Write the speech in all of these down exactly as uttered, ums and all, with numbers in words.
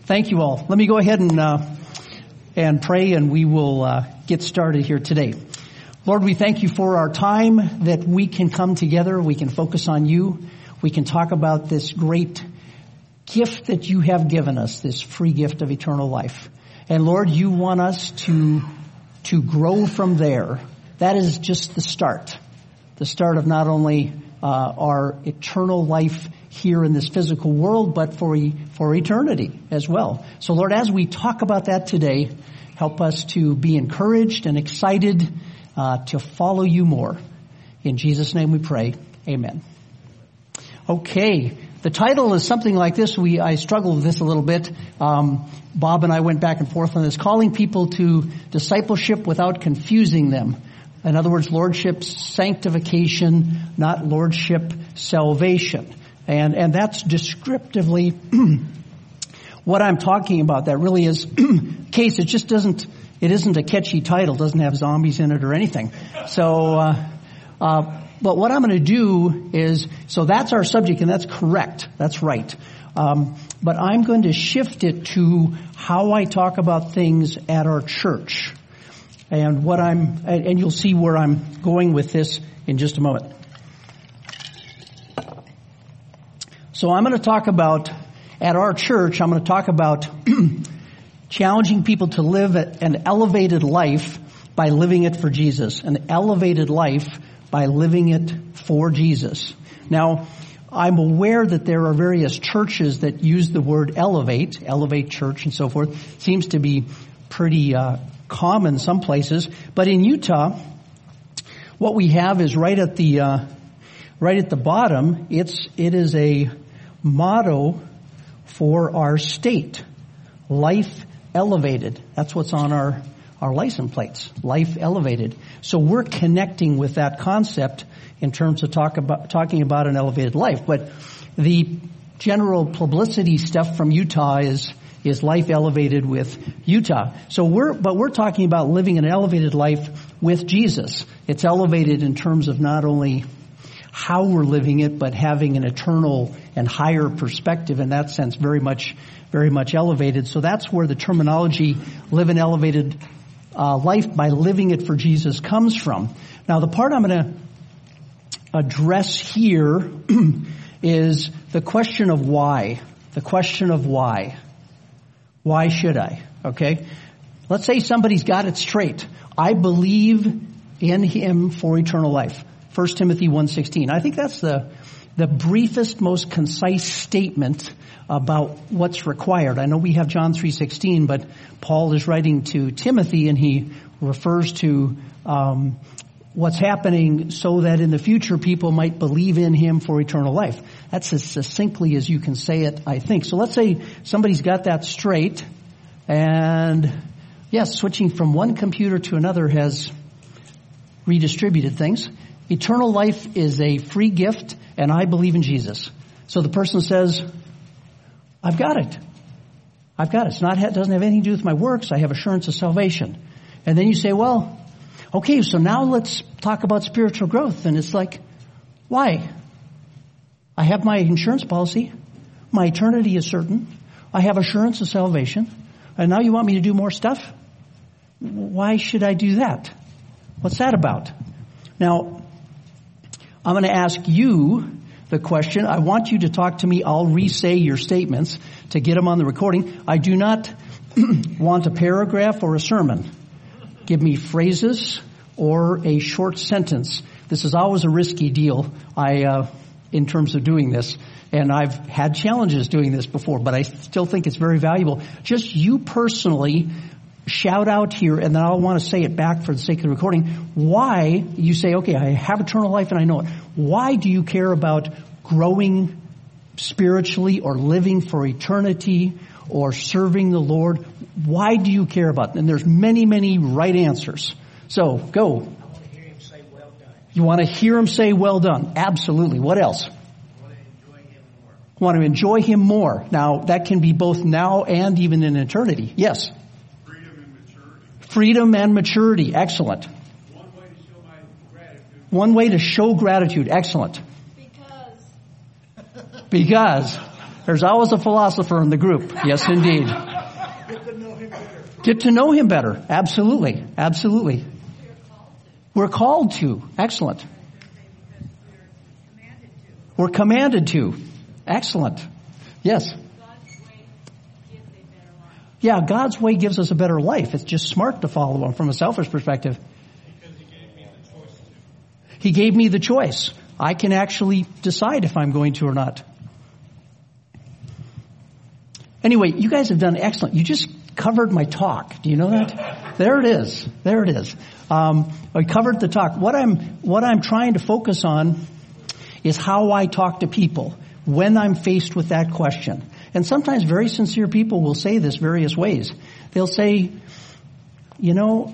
Thank you all. Let me go ahead and uh, and pray, and we will uh, get started here today. Lord, we thank you for our time that we can come together. We can focus on you. We can talk about this great gift that you have given us, this free gift of eternal life. And Lord, you want us to to grow from there. That is just the start. The start of not only uh, our eternal life here in this physical world, but for e- for eternity as well. So Lord, as we talk about that today, help us to be encouraged and excited uh, to follow you more. In Jesus' name we pray. Amen. Okay. The title is something like this. We I struggled with this a little bit. Um, Bob and I went back and forth on this. Calling people to discipleship without confusing them. In other words, lordship sanctification, not lordship salvation. And and that's descriptively what I'm talking about. That really is case. It just doesn't. It isn't a catchy title. It doesn't have zombies in it or anything. So, uh, uh, but what I'm going to do is, so that's our subject, and that's correct. That's right. Um, but I'm going to shift it to how I talk about things at our church, and what I'm, and you'll see where I'm going with this in just a moment. So I'm going to talk about, at our church, I'm going to talk about challenging people to live an elevated life by living it for Jesus. An elevated life by living it for Jesus. Now, I'm aware that there are various churches that use the word elevate, elevate church and so forth. Seems to be pretty uh, common some places. But in Utah, what we have is right at the uh, right at the bottom, it's it is a motto for our state. Life elevated. That's what's on our, our license plates. Life elevated. So we're connecting with that concept in terms of talk about, talking about an elevated life. But the general publicity stuff from Utah is, is life elevated with Utah. So we're, but we're talking about living an elevated life with Jesus. It's elevated in terms of not only how we're living it, but having an eternal and higher perspective, in that sense, very much, very much elevated. So that's where the terminology "live an elevated uh, life by living it for Jesus" comes from. Now, the part I'm going to address here is the question of why. The question of why. Why should I? Okay? Let's say somebody's got it straight. I believe in him for eternal life. First Timothy one sixteen. I think that's the the briefest, most concise statement about what's required. I know we have John three sixteen, but Paul is writing to Timothy, and he refers to um, what's happening so that in the future people might believe in him for eternal life. That's as succinctly as you can say it, I think. So let's say somebody's got that straight, and yes, switching from one computer to another has redistributed things. Eternal life is a free gift, and I believe in Jesus. So the person says, I've got it. I've got it. It's not, it doesn't have anything to do with my works. I have assurance of salvation. And then you say, well, okay, so now let's talk about spiritual growth. And it's like, why? I have my insurance policy. My eternity is certain. I have assurance of salvation. And now you want me to do more stuff? Why should I do that? What's that about? Now, I'm going to ask you the question. I want you to talk to me. I'll re-say your statements to get them on the recording. I do not want a paragraph or a sermon. Give me phrases or a short sentence. This is always a risky deal, I, uh, in terms of doing this. And I've had challenges doing this before, but I still think it's very valuable. Just you personally shout out here, and then I'll want to say it back for the sake of the recording. Why you say, okay, I have eternal life and I know it. Why do you care about growing spiritually or living for eternity or serving the Lord? Why do you care about it? And there's many, many right answers. So go. I want to hear him say, well done. You want to hear him say, well done. Absolutely. What else? I want to enjoy him more. Want to enjoy him more. Now, that can be both now and even in eternity. Yes. Freedom and maturity. Excellent. One way to show my gratitude. One way to show gratitude. Excellent. Because. Because. There's always a philosopher in the group. Yes, indeed. Get to know him better. Get to know him better. Absolutely. Absolutely. We're called to. Excellent. We're commanded to. Excellent. Yes. Yeah, God's way gives us a better life. It's just smart to follow him from a selfish perspective. Because he gave me the choice to. He gave me the choice. I can actually decide if I'm going to or not. Anyway, you guys have done excellent. You just covered my talk. Do you know that? There it is. There it is. Um, I covered the talk. What I'm, what I'm trying to focus on is how I talk to people when I'm faced with that question. And sometimes very sincere people will say this various ways. They'll say, you know,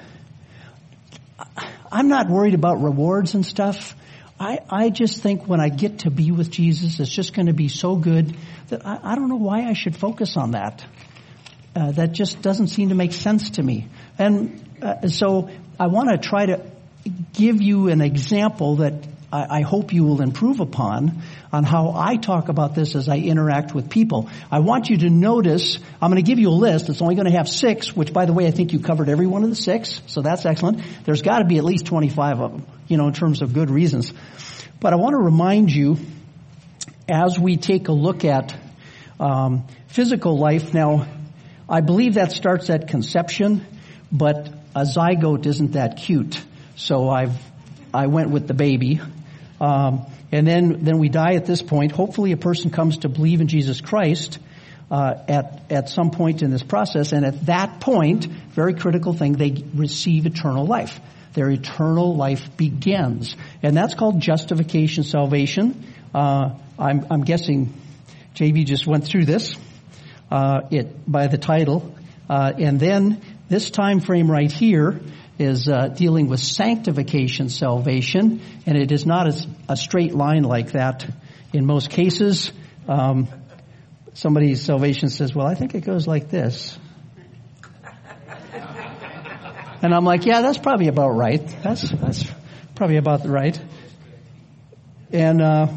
I'm not worried about rewards and stuff. I, I just think when I get to be with Jesus, it's just going to be so good that I, I don't know why I should focus on that. Uh, that just doesn't seem to make sense to me. And uh, so I want to try to give you an example that I, I hope you will improve upon on how I talk about this as I interact with people. I want you to notice, I'm going to give you a list. It's only going to have six, which, by the way, I think you covered every one of the six, so that's excellent. There's got to be at least twenty-five of them, you know, in terms of good reasons. But I want to remind you, as we take a look at um, physical life, now, I believe that starts at conception, but a zygote isn't that cute, so I've I went with the baby. Um, and then, then we die at this point. Hopefully a person comes to believe in Jesus Christ uh, at, at some point in this process. And at that point, very critical thing, they receive eternal life. Their eternal life begins. And that's called justification, salvation. Uh, I'm, I'm guessing J V just went through this uh, it by the title. Uh, and then this time frame right here is uh, dealing with sanctification, salvation, and it is not a, a straight line like that in most cases. Um, somebody's salvation says, well, I think it goes like this. And I'm like, yeah, that's probably about right. That's that's probably about right. And uh,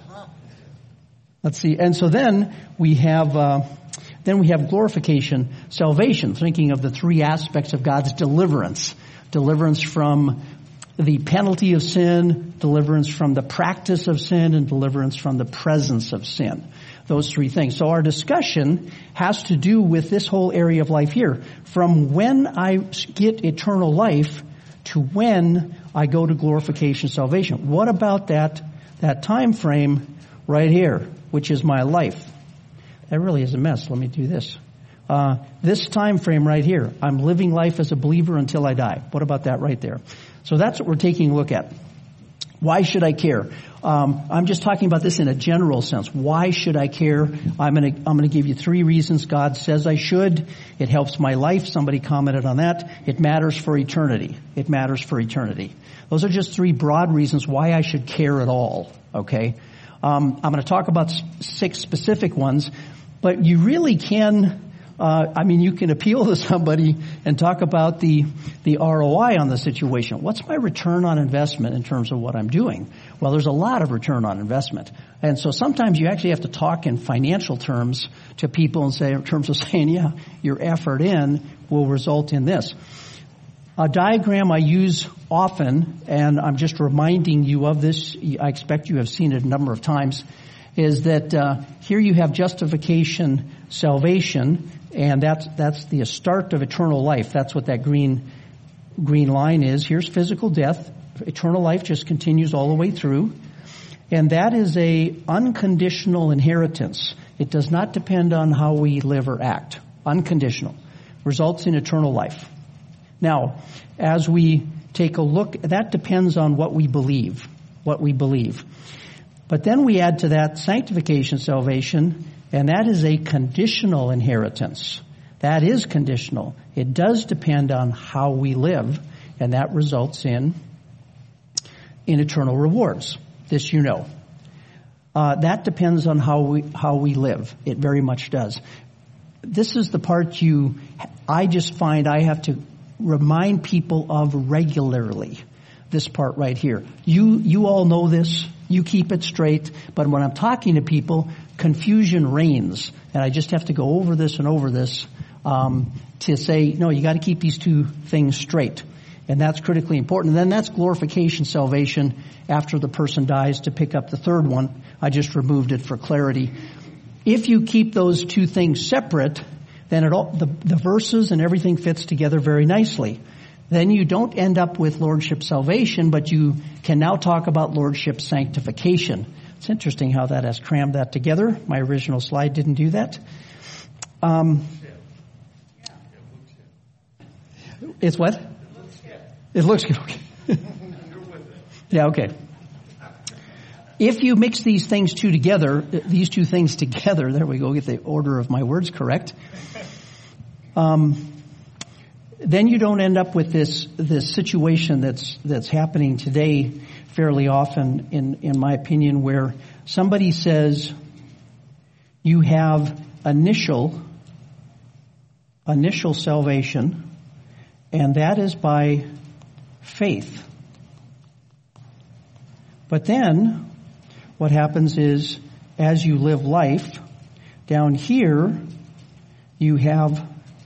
let's see. And so then we have uh, then we have glorification, salvation, thinking of the three aspects of God's deliverance. Deliverance from the penalty of sin, deliverance from the practice of sin, and deliverance from the presence of sin. Those three things. So our discussion has to do with this whole area of life here. From when I get eternal life to when I go to glorification, salvation. What about that, that time frame right here, which is my life? That really is a mess. Let me do this. Uh, this time frame right here, I'm living life as a believer until I die. What about that right there? So that's what we're taking a look at. Why should I care? Um, I'm just talking about this in a general sense. Why should I care? I'm going to I'm going to give you three reasons God says I should. It helps my life. Somebody commented on that. It matters for eternity. It matters for eternity. Those are just three broad reasons why I should care at all. Okay, um, I'm going to talk about six specific ones, but you really can. Uh, I mean, you can appeal to somebody and talk about the, the R O I on the situation. What's my return on investment in terms of what I'm doing? Well, there's a lot of return on investment. And so sometimes you actually have to talk in financial terms to people and say, in terms of saying, yeah, your effort in will result in this. A diagram I use often, and I'm just reminding you of this, I expect you have seen it a number of times, is that uh, here you have justification, salvation, and that's that's the start of eternal life. That's what that green green line is. Here's physical death. Eternal life just continues all the way through. And that is a unconditional inheritance. It does not depend on how we live or act. Unconditional. Results in eternal life. Now, as we take a look, that depends on what we believe. What we believe. But then we add to that sanctification, salvation, and that is a conditional inheritance. That is conditional. It does depend on how we live, and that results in, in eternal rewards. This you know. Uh, that depends on how we how we live. It very much does. This is the part you, I just find I have to remind people of regularly. This part right here. You you all know this. You keep it straight. But when I'm talking to people, confusion reigns. And I just have to go over this and over this um, to say, no, you got to keep these two things straight. And that's critically important. And then that's glorification salvation after the person dies to pick up the third one. I just removed it for clarity. If you keep those two things separate, then it all, the, the verses and everything fits together very nicely. Then you don't end up with lordship salvation, but you can now talk about lordship sanctification. It's interesting how that has crammed that together. My original slide didn't do that. Um, it's what? It looks good. Okay. Yeah, okay. If you mix these things two together, these two things together, there we go, get the order of my words correct. Um, then you don't end up with this this situation that's that's happening today fairly often, in, in my opinion, where somebody says you have initial initial salvation, and that is by faith. But then what happens is, as you live life, down here you have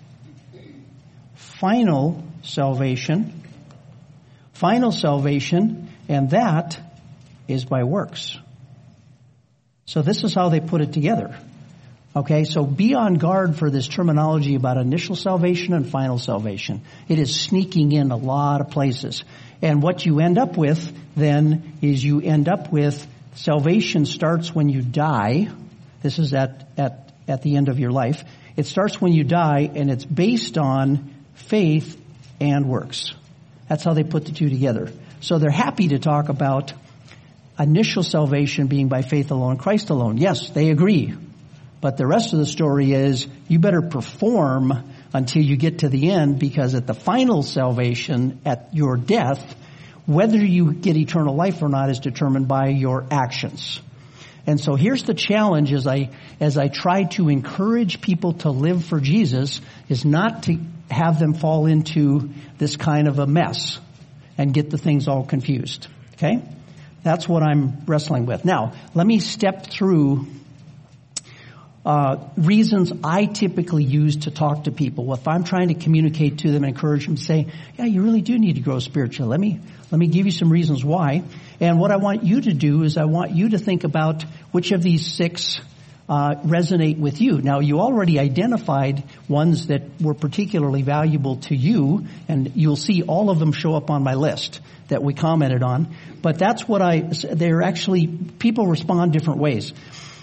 final salvation, final salvation, and that is by works. So this is how they put it together. Okay, so be on guard for this terminology about initial salvation and final salvation. It is sneaking in a lot of places. And what you end up with then is you end up with salvation starts when you die. This is at, at, at the end of your life. It starts when you die, and it's based on faith and works. That's how they put the two together. So they're happy to talk about initial salvation being by faith alone, Christ alone. Yes, they agree. But the rest of the story is you better perform until you get to the end, because at the final salvation, at your death, whether you get eternal life or not is determined by your actions. And so here's the challenge as I as I try to encourage people to live for Jesus, is not to have them fall into this kind of a mess and get the things all confused. Okay? That's what I'm wrestling with. Now, let me step through uh reasons I typically use to talk to people. If I'm trying to communicate to them and encourage them to say, yeah, you really do need to grow spiritually. Let me let me give you some reasons why. And what I want you to do is I want you to think about which of these six uh resonate with you. Now, you already identified ones that were particularly valuable to you, and you'll see all of them show up on my list that we commented on. But that's what I, they're actually, people respond different ways.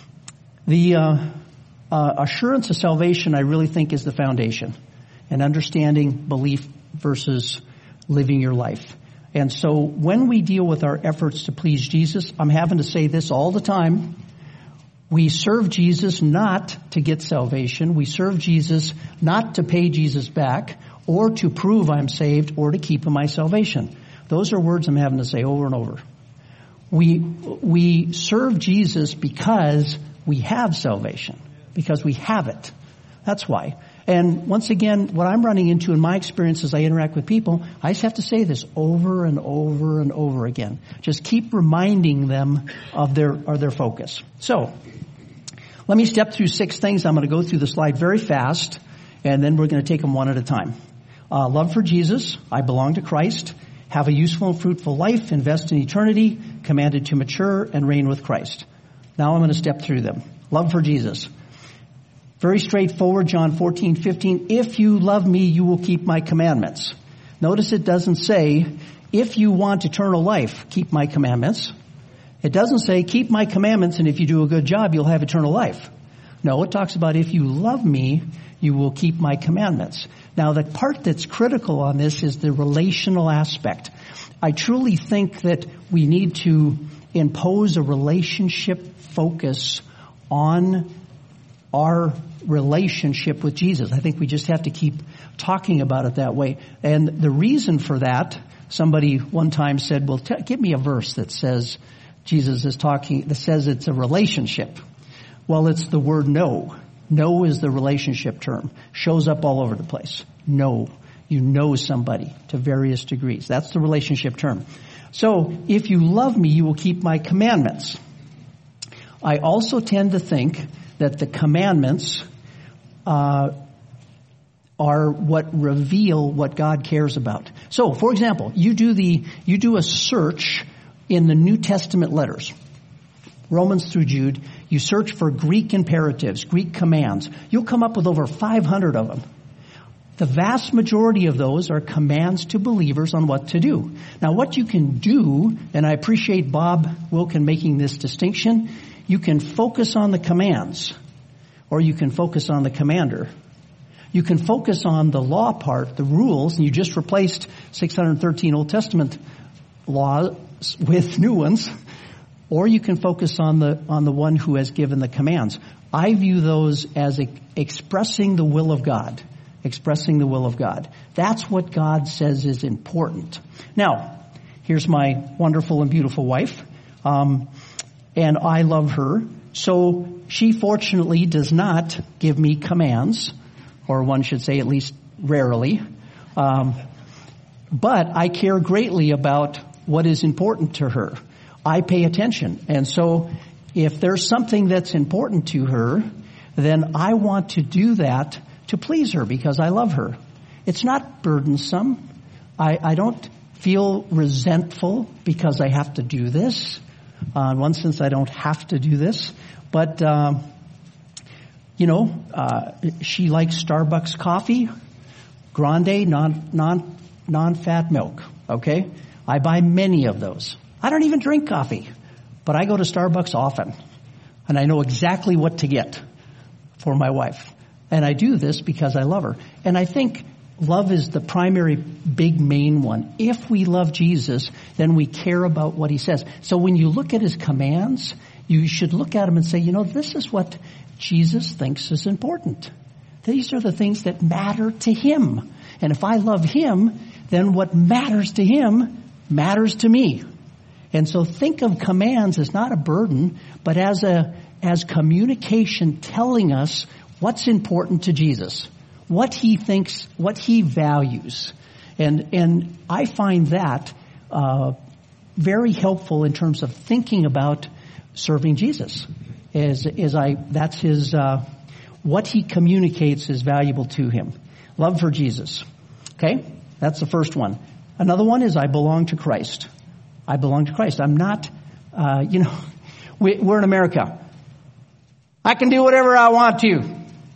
The uh Uh, assurance of salvation, I really think, is the foundation, and understanding belief versus living your life. And so when we deal with our efforts to please Jesus, I'm having to say this all the time. We serve Jesus not to get salvation. We serve Jesus not to pay Jesus back or to prove I'm saved or to keep my salvation. Those are words I'm having to say over and over. We, we serve Jesus because we have salvation. Because we have it. That's why. And once again, what I'm running into in my experience as I interact with people, I just have to say this over and over and over again. Just keep reminding them of their, of their focus. So, let me step through six things. I'm going to go through the slide very fast, and then we're going to take them one at a time. Uh, love for Jesus. I belong to Christ. Have a useful and fruitful life. Invest in eternity. Commanded to mature and reign with Christ. Now I'm going to step through them. Love for Jesus. Very straightforward, John fourteen fifteen. If you love me, you will keep my commandments. Notice it doesn't say, if you want eternal life, keep my commandments. It doesn't say, keep my commandments, and if you do a good job, you'll have eternal life. No, it talks about, if you love me, you will keep my commandments. Now, the part that's critical on this is the relational aspect. I truly think that we need to impose a relationship focus on our relationship with Jesus. I think we just have to keep talking about it that way. And the reason for that, somebody one time said, well, t- give me a verse that says Jesus is talking, that says it's a relationship. Well, it's the word know. Know is the relationship term. Shows up all over the place. Know. You know somebody to various degrees. That's the relationship term. So, if you love me, you will keep my commandments. I also tend to think that the commandments uh, are what reveal what God cares about. So, for example, you do the you do a search in the New Testament letters, Romans through Jude. You search for Greek imperatives, Greek commands. You'll come up with over five hundred of them. The vast majority of those are commands to believers on what to do. Now, what you can do, and I appreciate Bob Wilkin making this distinction, you can focus on the commands, or you can focus on the commander. You can focus on the law part, the rules, and you just replaced six hundred thirteen Old Testament laws with new ones, or you can focus on the on the one who has given the commands. I view those as e- expressing the will of God. Expressing the will of God. That's what God says is important. Now, here's my wonderful and beautiful wife, um, and I love her. So she fortunately does not give me commands, or one should say at least rarely. Um, but I care greatly about what is important to her. I pay attention. And so if there's something that's important to her, then I want to do that to please her because I love her. It's not burdensome. I, I don't feel resentful because I have to do this. Uh, in one sense, I don't have to do this. But, um, you know, uh, she likes Starbucks coffee, grande, non, non, non-fat milk. Okay? I buy many of those. I don't even drink coffee, but I go to Starbucks often. And I know exactly what to get for my wife. And I do this because I love her. And I think love is the primary big main one. If we love Jesus, then we care about what he says. So when you look at his commands, you should look at them and say, you know, this is what Jesus thinks is important. These are the things that matter to him. And if I love him, then what matters to him matters to me. And so think of commands as not a burden, but as a as communication telling us what's important to Jesus, what he thinks, what he values. And and I find that uh, very helpful in terms of thinking about serving Jesus. As, as I, that's his, uh, what he communicates is valuable to him. Love for Jesus. Okay? That's the first one. Another one is I belong to Christ. I belong to Christ. I'm not, uh, you know, we, we're in America. I can do whatever I want to.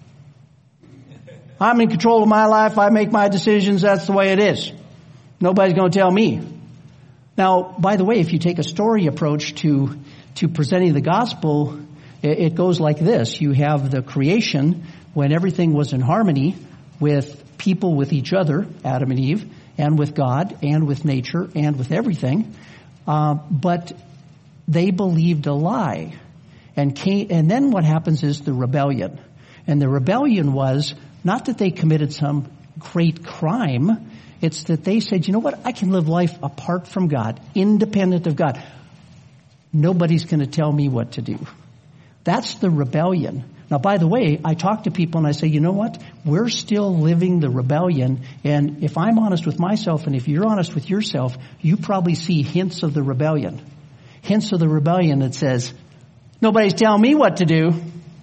I'm in control of my life. I make my decisions. That's the way it is. Nobody's going to tell me. Now, by the way, if you take a story approach to to presenting the gospel, it, it goes like this. You have the creation when everything was in harmony with people, with each other, Adam and Eve, and with God, and with nature, and with everything. Uh, but they believed a lie. And came, and then what happens is the rebellion. And the rebellion was not that they committed some great crime. It's that they said, you know what? I can live life apart from God, independent of God. Nobody's going to tell me what to do. That's the rebellion. Now, by the way, I talk to people and I say, you know what? We're still living the rebellion. And if I'm honest with myself and if you're honest with yourself, you probably see hints of the rebellion. Hints of the rebellion that says, nobody's telling me what to do.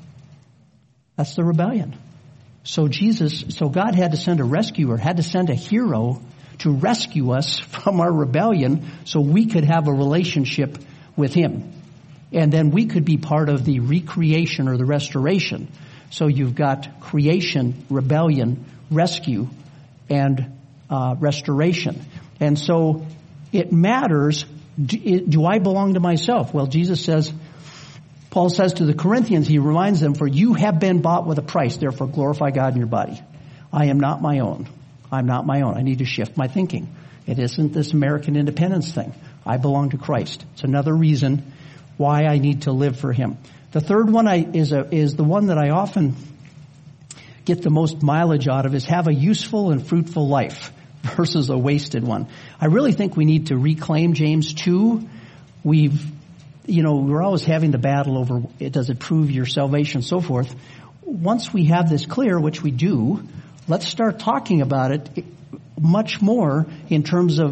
That's the rebellion. So Jesus, so God had to send a rescuer, had to send a hero to rescue us from our rebellion so we could have a relationship with him. And then we could be part of the recreation or the restoration. So you've got creation, rebellion, rescue, and uh, restoration. And so it matters. Do, do I belong to myself? Well, Jesus says, Paul says to the Corinthians, he reminds them, for you have been bought with a price, therefore glorify God in your body. I am not my own. I'm not my own. I need to shift my thinking. It isn't this American independence thing. I belong to Christ. It's another reason why I need to live for him. The third one I, is a, is the one that I often get the most mileage out of, is have a useful and fruitful life versus a wasted one. I really think we need to reclaim James two. We've, you know, we're always having the battle over, does it prove your salvation, so forth. Once we have this clear, which we do, let's start talking about it much more in terms of,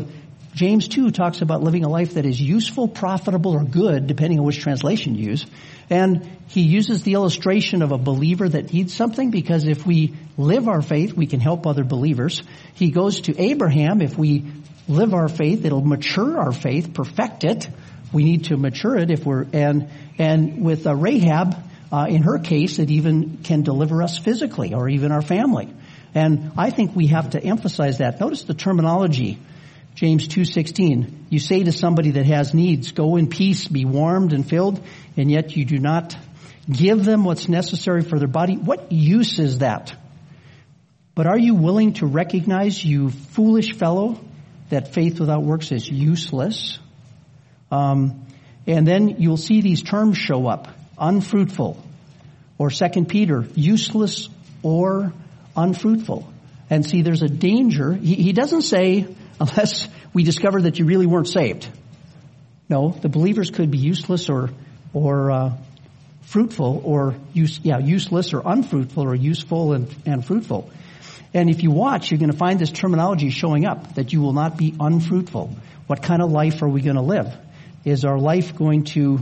James two talks about living a life that is useful, profitable, or good, depending on which translation you use. And he uses the illustration of a believer that needs something, because if we live our faith, we can help other believers. He goes to Abraham. If we live our faith, it'll mature our faith, perfect it. We need to mature it if we're, and, and with uh, Rahab, uh, in her case, it even can deliver us physically or even our family. And I think we have to emphasize that. Notice the terminology. James two sixteen, you say to somebody that has needs, go in peace, be warmed and filled, and yet you do not give them what's necessary for their body. What use is that? But are you willing to recognize, you foolish fellow, that faith without works is useless? Um, and then you'll see these terms show up. Unfruitful. Or Second Peter, useless or unfruitful. And see, there's a danger. He, he doesn't say, unless we discover that you really weren't saved. No, the believers could be useless or or uh, fruitful, or use, yeah, useless or unfruitful, or useful and, and fruitful. And if you watch, you're going to find this terminology showing up, that you will not be unfruitful. What kind of life are we going to live? Is our life going to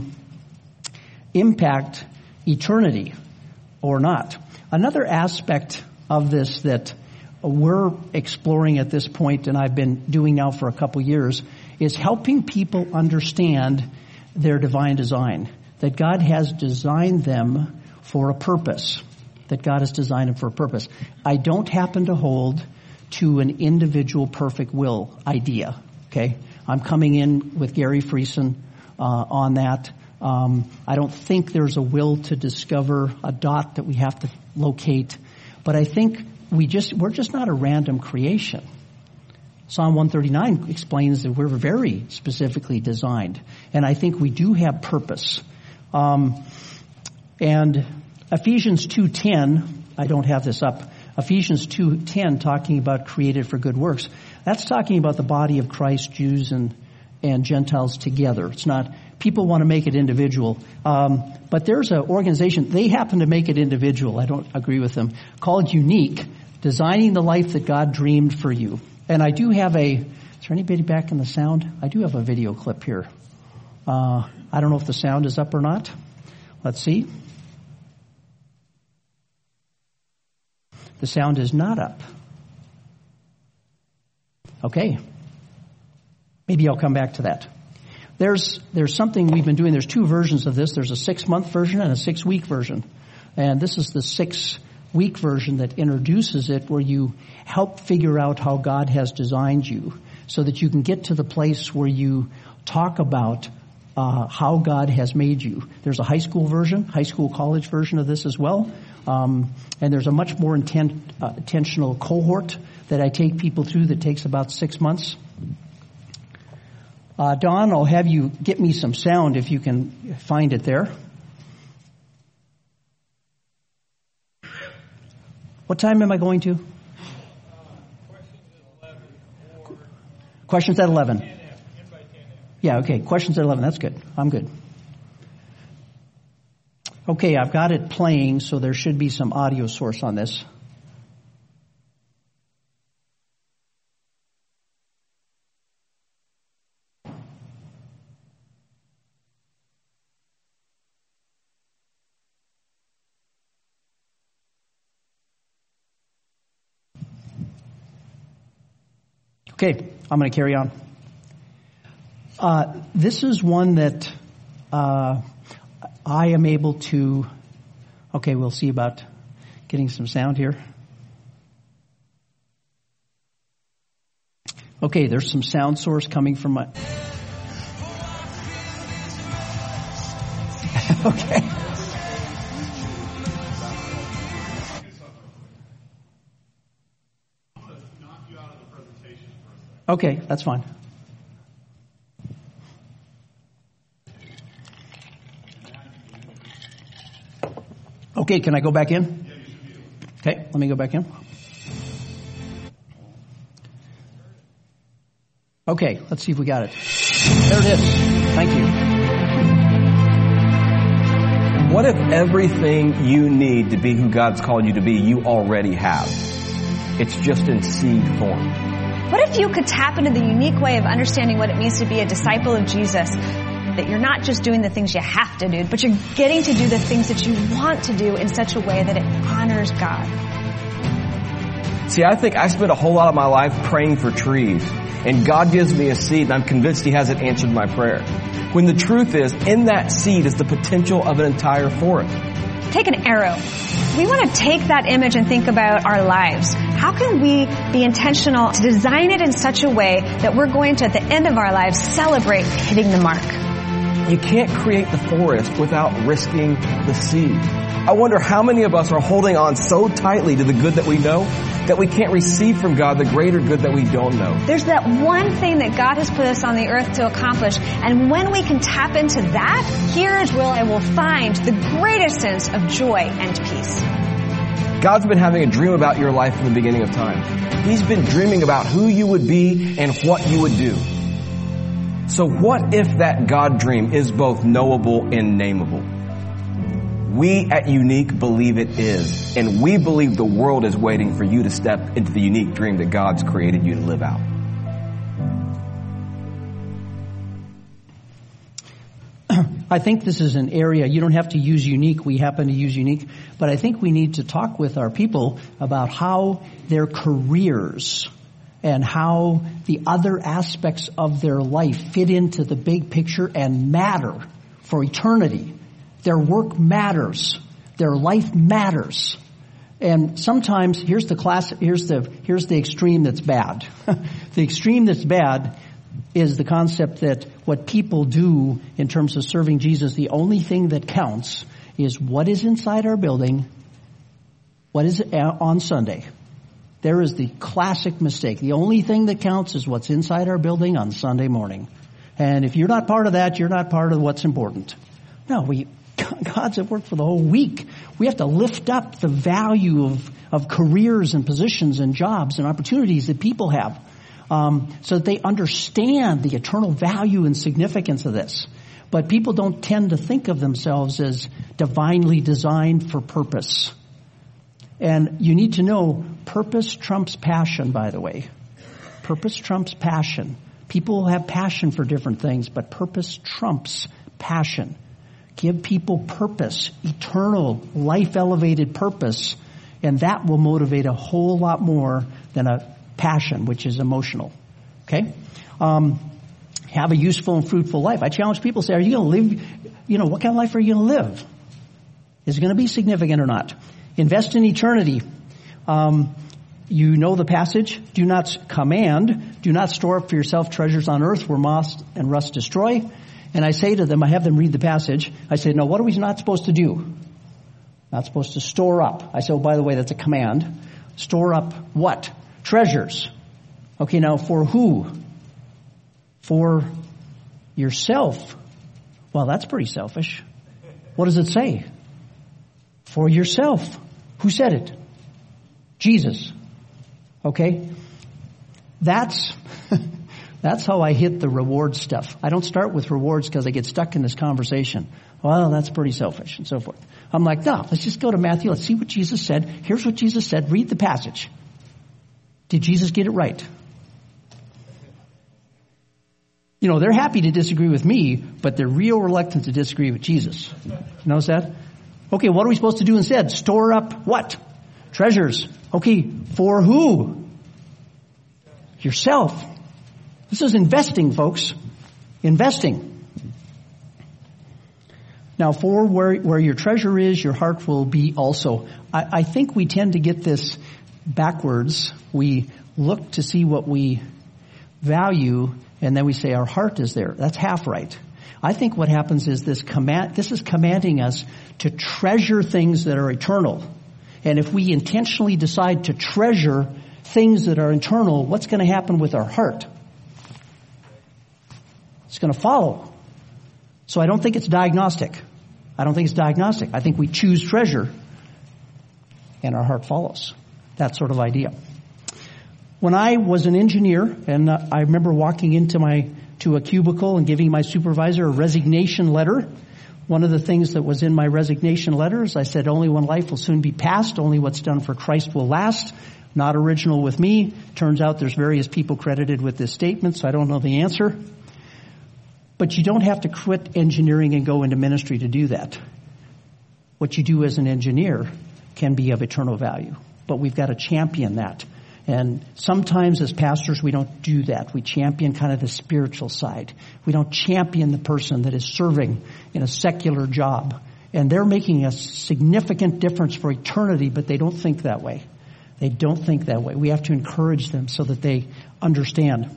impact eternity or not? Another aspect of this that we're exploring at this point, and I've been doing now for a couple years, is helping people understand their divine design. That God has designed them for a purpose. That God has designed them for a purpose. I don't happen to hold to an individual perfect will idea. Okay? I'm coming in with Gary Friesen uh, on that. Um, I don't think there's a will to discover a dot that we have to locate. But I think we just, we're just not a random creation. Psalm one thirty-nine explains that we're very specifically designed. And I think we do have purpose. Um, and Ephesians two ten, I don't have this up. Ephesians two ten, talking about created for good works. That's talking about the body of Christ, Jews and, and Gentiles together. It's not, people want to make it individual. Um, but there's an organization, they happen to make it individual. I don't agree with them. Called Unique, designing the life that God dreamed for you. And I do have a, is there anybody back in the sound? I do have a video clip here. Uh, I don't know if the sound is up or not. Let's see. The sound is not up. Okay. Maybe I'll come back to that. There's there's something we've been doing. There's two versions of this. There's a six-month version and a six-week version. And this is the six-week version that introduces it, where you help figure out how God has designed you so that you can get to the place where you talk about uh, how God has made you. There's a high school version, high school, college version of this as well. Um, and there's a much more intent, uh, intentional cohort that I take people through that takes about six months. Uh, Don, I'll have you get me some sound if you can find it there. What time am I going to? Questions at eleven. Yeah, okay. Questions at eleven. That's good. I'm good. Okay, I've got it playing, so there should be some audio source on this. Okay, I'm going to carry on. Uh, this is one that uh, I am able to... Okay, we'll see about getting some sound here. Okay, there's some sound source coming from my... Okay. Okay, that's fine. Okay, can I go back in? Okay, let me go back in. Okay, let's see if we got it. There it is. Thank you. What if everything you need to be who God's called you to be, you already have? It's just in seed form. What if you could tap into the unique way of understanding what it means to be a disciple of Jesus? That you're not just doing the things you have to do, but you're getting to do the things that you want to do in such a way that it honors God. See, I think I spent a whole lot of my life praying for trees. And God gives me a seed, and I'm convinced He hasn't answered my prayer. When the truth is, in that seed is the potential of an entire forest. Take an arrow. We want to take that image and think about our lives. How can we be intentional to design it in such a way that we're going to, at the end of our lives, celebrate hitting the mark? You can't create the forest without risking the seed. I wonder how many of us are holding on so tightly to the good that we know that we can't receive from God the greater good that we don't know. There's that one thing that God has put us on the earth to accomplish, and when we can tap into that, here is where I will find the greatest sense of joy and peace. God's been having a dream about your life from the beginning of time. He's been dreaming about who you would be and what you would do. So what if that God dream is both knowable and nameable? We at Unique believe it is, and we believe the world is waiting for you to step into the unique dream that God's created you to live out. I think this is an area, you don't have to use Unique, we happen to use Unique, but I think we need to talk with our people about how their careers and how the other aspects of their life fit into the big picture and matter for eternity. Their work matters. Their life matters. And sometimes, here's the class, here's the, here's the extreme that's bad. The extreme that's bad is the concept that what people do in terms of serving Jesus, the only thing that counts is what is inside our building, what is on Sunday. There is the classic mistake. The only thing that counts is what's inside our building on Sunday morning. And if you're not part of that, you're not part of what's important. No, we, God's at work for the whole week. We have to lift up the value of, of careers and positions and jobs and opportunities that people have, um, so that they understand the eternal value and significance of this. But people don't tend to think of themselves as divinely designed for purpose. And you need to know, purpose trumps passion, by the way. Purpose trumps passion. People have passion for different things, but purpose trumps passion. Give people purpose, eternal, life-elevated purpose, and that will motivate a whole lot more than a passion, which is emotional. Okay? Um, have a useful and fruitful life. I challenge people, say, are you going to live, you know, what kind of life are you going to live? Is it going to be significant or not? Invest in eternity. Um, you know the passage. Do not command, do not store up for yourself treasures on earth where moth and rust destroy. And I say to them, I have them read the passage. I say, no, what are we not supposed to do? Not supposed to store up. I say, oh, by the way, that's a command. Store up what? Treasures. Okay, now for who? For yourself. Well, that's pretty selfish. What does it say? For yourself. Who said it? Jesus. Okay? That's... That's how I hit the reward stuff. I don't start with rewards because I get stuck in this conversation. Well, that's pretty selfish and so forth. I'm like, no, let's just go to Matthew. Let's see what Jesus said. Here's what Jesus said. Read the passage. Did Jesus get it right? You know, they're happy to disagree with me, but they're real reluctant to disagree with Jesus. Notice that? Okay, what are we supposed to do instead? Store up what? Treasures. Okay, for who? Yourself. This is investing, folks. Investing. Now, for where, where your treasure is, your heart will be also. I, I think we tend to get this backwards. We look to see what we value, and then we say our heart is there. That's half right. I think what happens is this command, this is commanding us to treasure things that are eternal. And if we intentionally decide to treasure things that are eternal, what's going to happen with our heart? It's going to follow. So I don't think it's diagnostic. I don't think it's diagnostic. I think we choose treasure and our heart follows. That sort of idea. When I was an engineer, and uh, I remember walking into my to a cubicle and giving my supervisor a resignation letter. One of the things that was in my resignation letter is I said, only one life will soon be passed. Only what's done for Christ will last. Not original with me. Turns out there's various people credited with this statement, so I don't know the answer. But you don't have to quit engineering and go into ministry to do that. What you do as an engineer can be of eternal value. But we've got to champion that. And sometimes as pastors, we don't do that. We champion kind of the spiritual side. We don't champion the person that is serving in a secular job. And they're making a significant difference for eternity, but they don't think that way. They don't think that way. We have to encourage them so that they understand.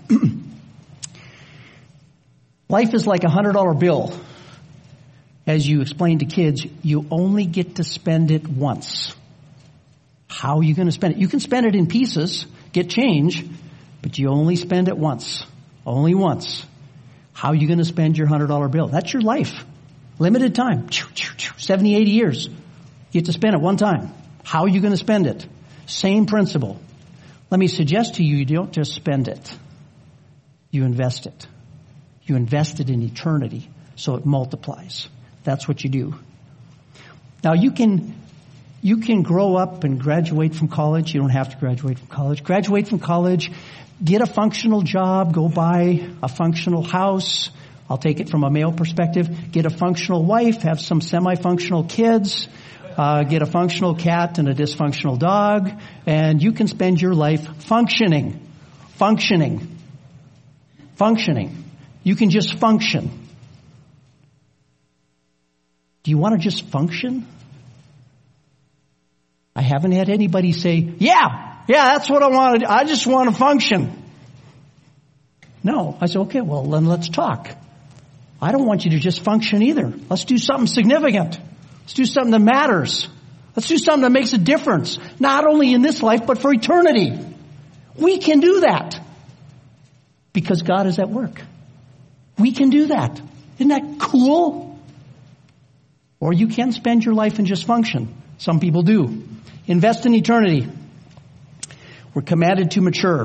Life is like a one hundred dollar bill. As you explain to kids, you only get to spend it once. How are you going to spend it? You can spend it in pieces, get change, but you only spend it once. Only once. How are you going to spend your one hundred dollar bill? That's your life. Limited time. seventy, eighty years. You get to spend it one time. How are you going to spend it? Same principle. Let me suggest to you, you don't just spend it. You invest it. You invest it in eternity so it multiplies. That's what you do. Now you can, you can grow up and graduate from college. You don't have to graduate from college. Graduate from college, get a functional job, go buy a functional house. I'll take it from a male perspective. Get a functional wife, have some semi-functional kids, uh, get a functional cat and a dysfunctional dog, and you can spend your life functioning. Functioning. Functioning. You can just function. Do you want to just function? I haven't had anybody say, yeah, yeah, that's what I want to do. I just want to function. No. I said, okay, well, then let's talk. I don't want you to just function either. Let's do something significant. Let's do something that matters. Let's do something that makes a difference, not only in this life, but for eternity. We can do that because God is at work. We can do that. Isn't that cool? Or you can spend your life and just function. Some people do. Invest in eternity. We're commanded to mature.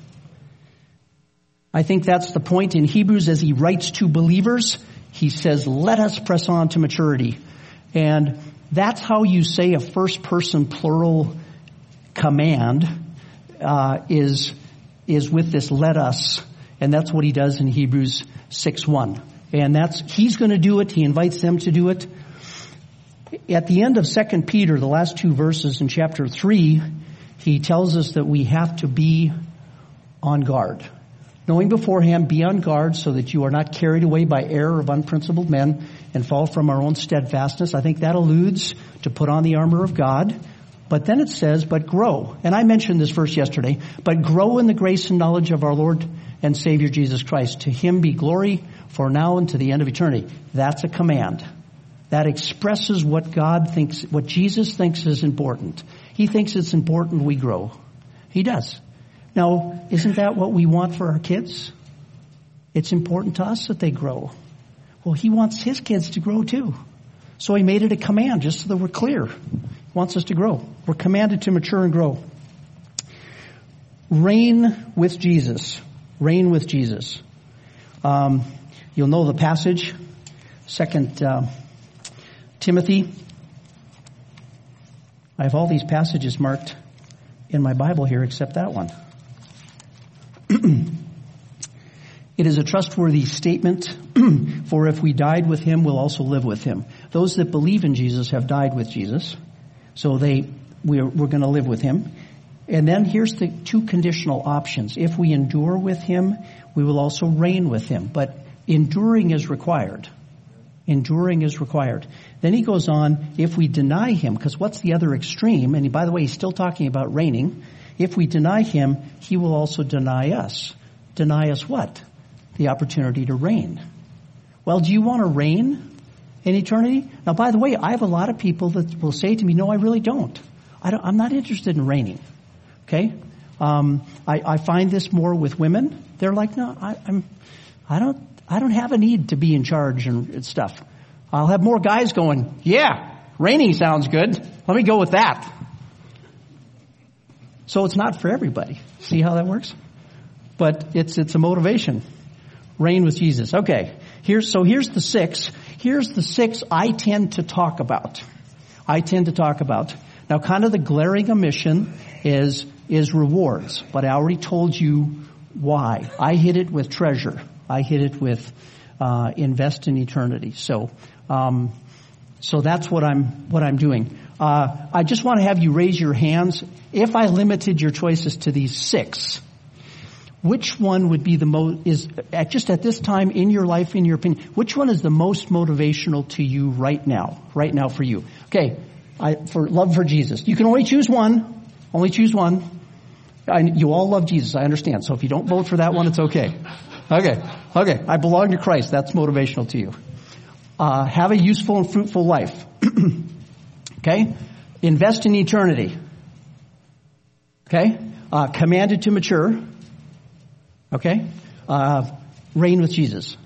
I think that's the point in Hebrews as he writes to believers. He says, let us press on to maturity. And that's how you say a first person plural command uh, is, is with this let us. And that's what he does in Hebrews six one. And that's, he's going to do it. He invites them to do it. At the end of Second Peter, the last two verses in chapter three, he tells us that we have to be on guard. Knowing beforehand, be on guard so that you are not carried away by error of unprincipled men and fall from our own steadfastness. I think that alludes to put on the armor of God. But then it says, but grow. And I mentioned this verse yesterday. But grow in the grace and knowledge of our Lord and Savior Jesus Christ. To him be glory for now and to the end of eternity. That's a command. That expresses what God thinks, what Jesus thinks is important. He thinks it's important we grow. He does. Now, isn't that what we want for our kids? It's important to us that they grow. Well, he wants his kids to grow too. So he made it a command, just so that we're clear. He wants us to grow. We're commanded to mature and grow. Reign with Jesus. Reign with Jesus. Um, you'll know the passage, Second uh, Timothy. I have all these passages marked in my Bible here except that one. It is a trustworthy statement, for if we died with him, we'll also live with him. Those that believe in Jesus have died with Jesus, so they we're, we're going to live with him. And then here's the two conditional options. If we endure with him, we will also reign with him. But enduring is required. Enduring is required. Then he goes on, if we deny him, because what's the other extreme? And by the way, he's still talking about reigning. If we deny him, he will also deny us. Deny us what? The opportunity to reign. Well, do you want to reign in eternity? Now, by the way, I have a lot of people that will say to me, no, I really don't. I don't I'm not interested in reigning. Okay? Um, I, I find this more with women. They're like, no, I, I'm, I don't, I don't have a need to be in charge and stuff. I'll have more guys going, yeah, reigning sounds good. Let me go with that. So it's not for everybody. See how that works? But it's it's a motivation. Reign with Jesus. Okay. Here's so here's the six. Here's the six I tend to talk about. I tend to talk about. Now, kind of the glaring omission is is rewards, but I already told you why. I hit it with treasure. I hit it with uh, invest in eternity. So, um, so that's what I'm what I'm doing. Uh, I just want to have you raise your hands. If I limited your choices to these six, which one would be the most, is at just at this time in your life, in your opinion, which one is the most motivational to you right now? Right now for you. Okay, I, for love for Jesus. You can only choose one. Only choose one. I, you all love Jesus, I understand. So if you don't vote for that one, it's okay. Okay, okay. I belong to Christ. That's motivational to you. Uh, have a useful and fruitful life. Okay? Invest in eternity. Okay? Uh, commanded to mature. Okay? Uh, reign with Jesus.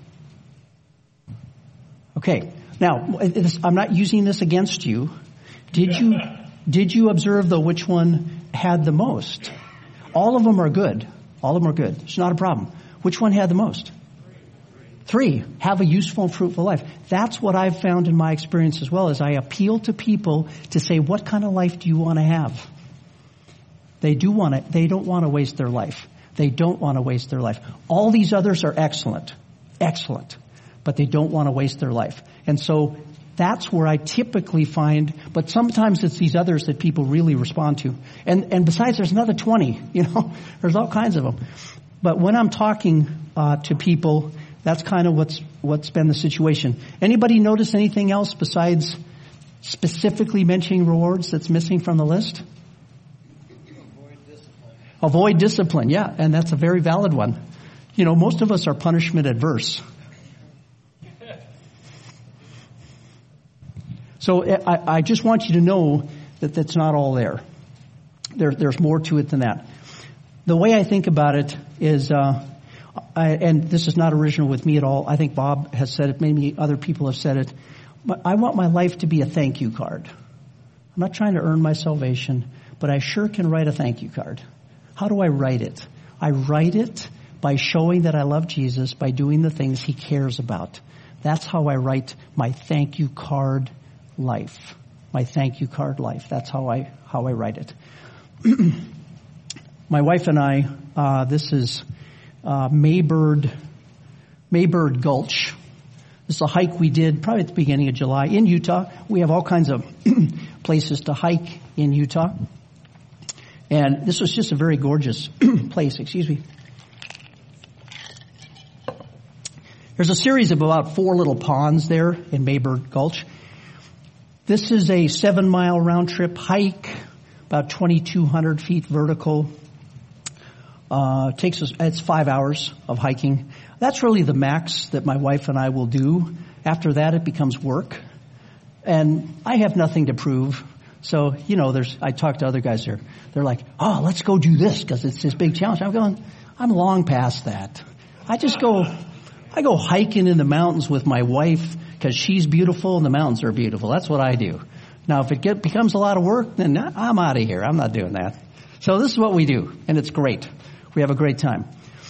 Okay. Now, it, I'm not using this against you. Did you, did you observe though which one had the most? All of them are good. All of them are good. It's not a problem. Which one had the most? Three, have a useful and fruitful life. That's what I've found in my experience as well, as I appeal to people to say, what kind of life do you want to have? They do want to, they don't want to waste their life. They don't want to waste their life. All these others are excellent, excellent, but they don't want to waste their life. And so that's where I typically find, but sometimes it's these others that people really respond to. And, and besides, there's another twenty, you know, there's all kinds of them. But when I'm talking uh, to people, that's kind of what's what's been the situation. Anybody notice anything else besides specifically mentioning rewards that's missing from the list? Avoid discipline. Avoid discipline, yeah, and that's a very valid one. You know, most of us are punishment adverse. So I, I just want you to know that that's not all there. There. There's more to it than that. The way I think about it is, uh, I, and this is not original with me at all. I think Bob has said it. Maybe other people have said it. But I want my life to be a thank you card. I'm not trying to earn my salvation, but I sure can write a thank you card. How do I write it? I write it by showing that I love Jesus, by doing the things he cares about. That's how I write my thank you card life. My thank you card life. That's how I how I write it. My wife and I, uh, this is uh, Maybird, Maybird Gulch. This is a hike we did probably at the beginning of July in Utah. We have all kinds of places to hike in Utah. And this was just a very gorgeous place, excuse me. There's a series of about four little ponds there in Maybird Gulch. This is a seven mile round trip hike, about twenty-two hundred feet vertical. Uh, takes us, it's five hours of hiking. That's really the max that my wife and I will do. After that, it becomes work. And I have nothing to prove. So, you know, there's, I talk to other guys there. They're like, oh, let's go do this because it's this big challenge. I'm going, I'm long past that. I just go, I go hiking in the mountains with my wife because she's beautiful and the mountains are beautiful. That's what I do. Now, if it get, becomes a lot of work, then I'm out of here. I'm not doing that. So this is what we do, and it's great. We have a great time.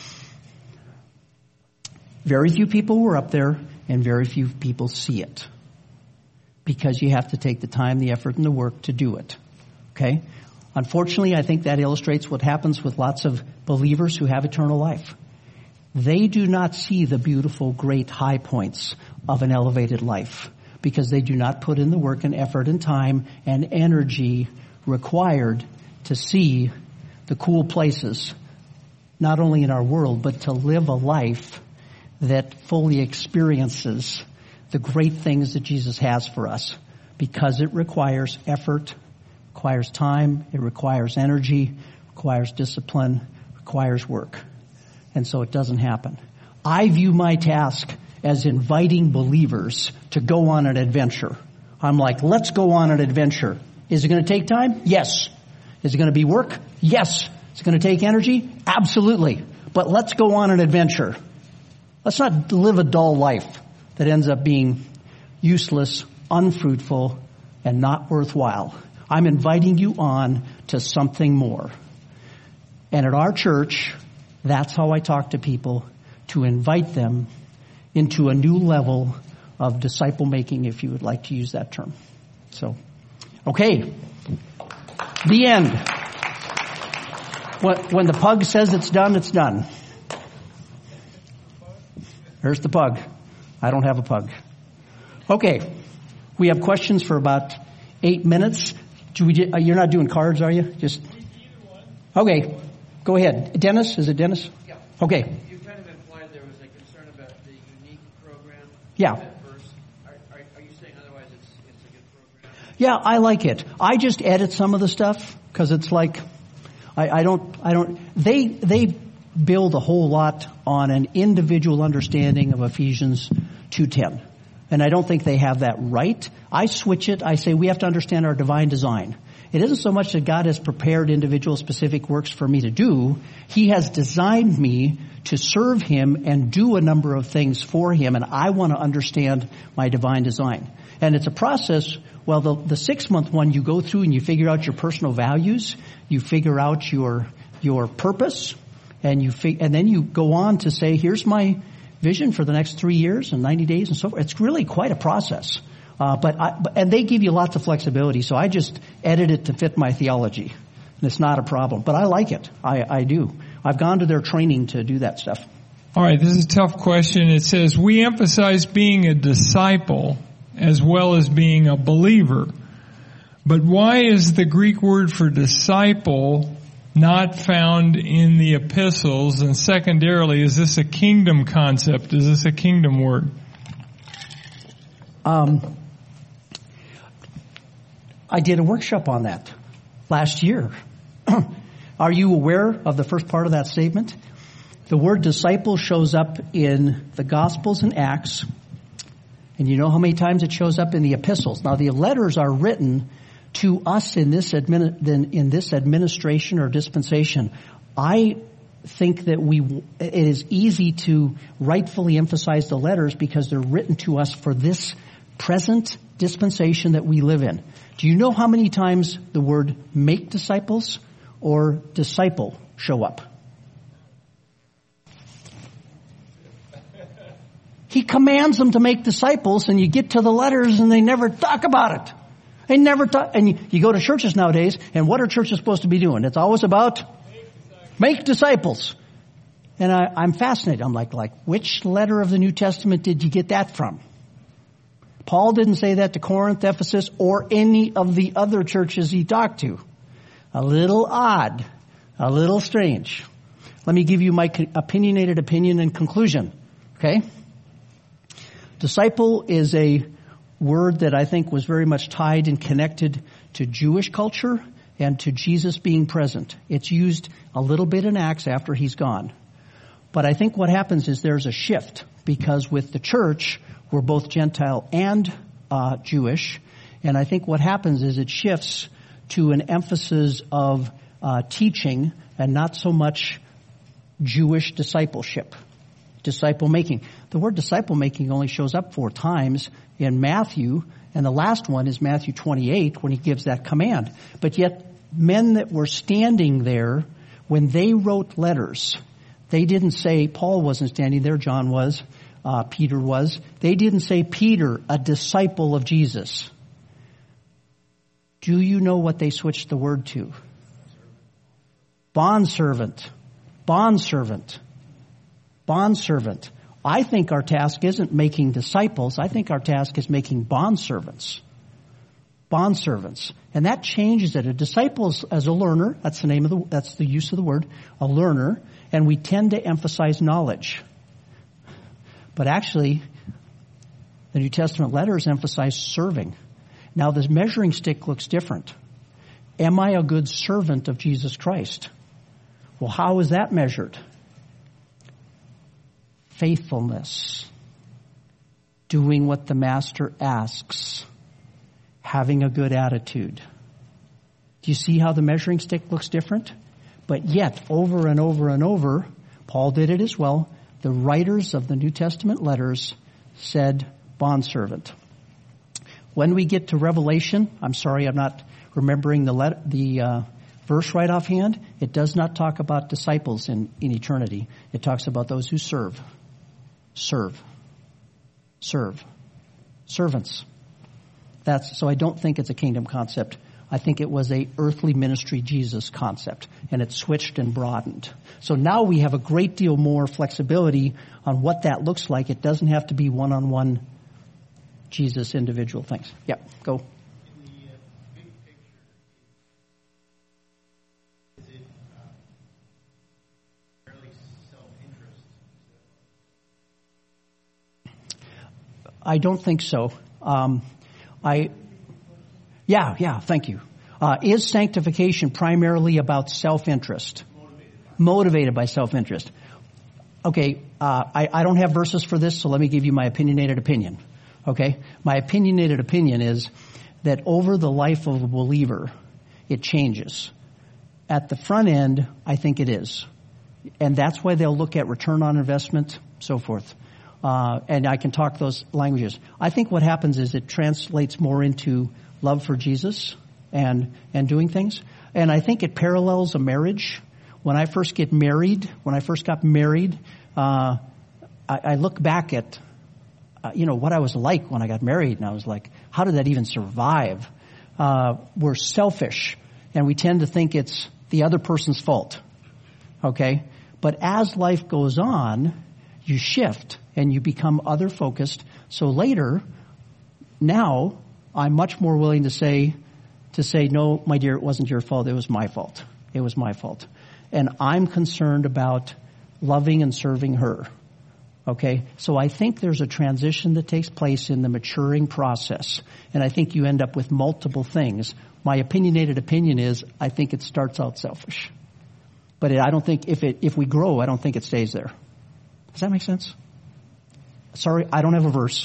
Very few people were up there, and very few people see it. Because you have to take the time, the effort, and the work to do it. Okay? Unfortunately, I think that illustrates what happens with lots of believers who have eternal life. They do not see the beautiful, great high points of an elevated life because they do not put in the work and effort and time and energy required to see the cool places, not only in our world, but to live a life that fully experiences the great things that Jesus has for us, because it requires effort, requires time, it requires energy, requires discipline, requires work. And so it doesn't happen. I view my task as inviting believers to go on an adventure. I'm like, let's go on an adventure. Is it going to take time? Yes. Is it going to be work? Yes. Is it going to take energy? Absolutely. But let's go on an adventure. Let's not live a dull life that ends up being useless, unfruitful, and not worthwhile. I'm inviting you on to something more. And at our church, that's how I talk to people, to invite them into a new level of disciple making, if you would like to use that term. So, okay. The end. when, when the pug says it's done, it's done. There's the pug. I don't have a pug. Okay. We have questions for about eight minutes. Do we, you're not doing cards, are you? Just. Okay. Go ahead. Dennis? Is it Dennis? Yeah. Okay. You kind of implied there was a concern about the unique program. Yeah. At first. Are, are, are you saying otherwise it's, it's a good program? Yeah, I like it. I just edit some of the stuff because it's like, I, I don't, I don't, they, they build a whole lot on an individual understanding of Ephesians two ten. And I don't think they have that right. I switch it. I say we have to understand our divine design. It isn't so much that God has prepared individual specific works for me to do. He has designed me to serve Him and do a number of things for Him, and I want to understand my divine design. And it's a process. Well, the, the six-month one, you go through and you figure out your personal values, you figure out your your purpose, and you fig- and then you go on to say, here's my vision for the next three years and ninety days and so forth. It's really quite a process. Uh, but, I, but and they give you lots of flexibility, so I just edit it to fit my theology, and it's not a problem. But I like it. I, I do. I've gone to their training to do that stuff. All right, this is a tough question. It says, we emphasize being a disciple as well as being a believer. But why is the Greek word for disciple not found in the epistles? And secondarily, is this a kingdom concept? Is this a kingdom word? Um, I did a workshop on that last year. Are you aware of the first part of that statement? The word disciple shows up in the Gospels and Acts. And you know how many times it shows up in the epistles. Now, the letters are written to us in this admin, in this administration or dispensation. I think that we it is easy to rightfully emphasize the letters because they're written to us for this present dispensation that we live in. Do you know how many times the word make disciples or disciple show up? He commands them to make disciples, and you get to the letters and they never talk about it. They never talk. And you, you go to churches nowadays, and what are churches supposed to be doing? It's always about make disciples. And I, I'm fascinated. I'm like, like, which letter of the New Testament did you get that from? Paul didn't say that to Corinth, Ephesus, or any of the other churches he talked to. A little odd, a little strange. Let me give you my opinionated opinion and conclusion. Okay? Disciple is a word that I think was very much tied and connected to Jewish culture and to Jesus being present. It's used a little bit in Acts after he's gone. But I think what happens is there's a shift, because with the church, we're both Gentile and uh, Jewish. And I think what happens is it shifts to an emphasis of uh, teaching and not so much Jewish discipleship, disciple making. The word disciple making only shows up four times in Matthew, and the last one is Matthew twenty-eight when he gives that command. But yet men that were standing there when they wrote letters, they didn't say, Paul wasn't standing there, John was, uh, Peter was. They didn't say, Peter, a disciple of Jesus. Do you know what they switched the word to? Bondservant. Bondservant. Bondservant. I think our task isn't making disciples. I think our task is making bondservants. Bondservants. And that changes it. A disciple is as a learner. That's the name of the, that's the use of the word. A learner. And we tend to emphasize knowledge. But actually, the New Testament letters emphasize serving. Now, the measuring stick looks different. Am I a good servant of Jesus Christ? Well, how is that measured? Faithfulness. Doing what the Master asks. Having a good attitude. Do you see how the measuring stick looks different? But yet, over and over and over, Paul did it as well, the writers of the New Testament letters said bondservant. When we get to Revelation, I'm sorry I'm not remembering the let, the uh, verse right offhand, it does not talk about disciples in, in eternity. It talks about those who serve. Serve. Serve. Servants. That's so I don't think it's a kingdom concept I think it was a earthly ministry Jesus concept, and it switched and broadened. So now we have a great deal more flexibility on what that looks like. It doesn't have to be one-on-one Jesus individual things. Yep, go. In the uh, big picture, is it uh, fairly self-interest? I don't think so. Um, I, yeah, yeah, thank you. Uh, is sanctification primarily about self-interest? Motivated by. Motivated by self-interest. Okay, uh, I, I don't have verses for this, so let me give you my opinionated opinion. Okay? My opinionated opinion is that over the life of a believer, it changes. At the front end, I think it is. And that's why they'll look at return on investment, so forth. Uh, and I can talk those languages. I think what happens is it translates more into love for Jesus and and doing things. And I think it parallels a marriage. When I first get married, when I first got married, uh, I, I look back at, uh, you know, what I was like when I got married, and I was like, how did that even survive? Uh, we're selfish, and we tend to think it's the other person's fault. Okay? But as life goes on, you shift and you become other focused. So later, now, I'm much more willing to say, to say, no, my dear, it wasn't your fault. It was my fault. It was my fault. And I'm concerned about loving and serving her. Okay? So I think there's a transition that takes place in the maturing process. And I think you end up with multiple things. My opinionated opinion is, I think it starts out selfish. But it, I don't think, if it, if we grow, I don't think it stays there. Does that make sense? Sorry, I don't have a verse.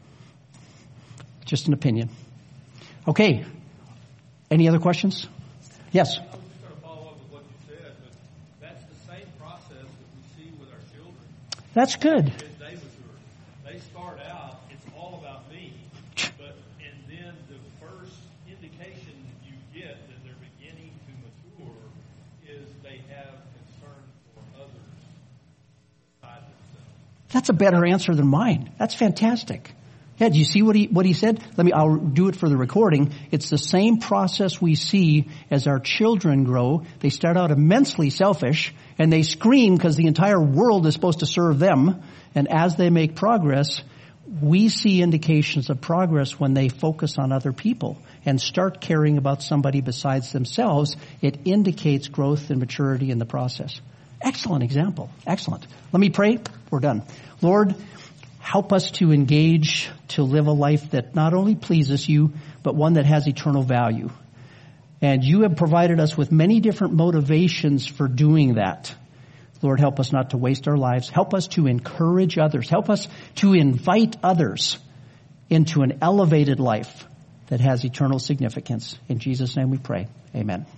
Just an opinion. Okay. Any other questions? Yes. I was just going to follow up with what you said, but that's the same process that we see with our children. That's good. As they mature, they start out, it's all about me, but and then the first indication you get that they're beginning to mature is they have concern for others beside themselves. That's a better answer than mine. That's fantastic. Yeah, do you see what he what he said? Let me. I'll do it for the recording. It's the same process we see as our children grow. They start out immensely selfish, and they scream because the entire world is supposed to serve them. And as they make progress, we see indications of progress when they focus on other people and start caring about somebody besides themselves. It indicates growth and maturity in the process. Excellent example. Excellent. Let me pray. We're done. Lord, help us to engage, to live a life that not only pleases you, but one that has eternal value. And you have provided us with many different motivations for doing that. Lord, help us not to waste our lives. Help us to encourage others. Help us to invite others into an elevated life that has eternal significance. In Jesus' name we pray. Amen.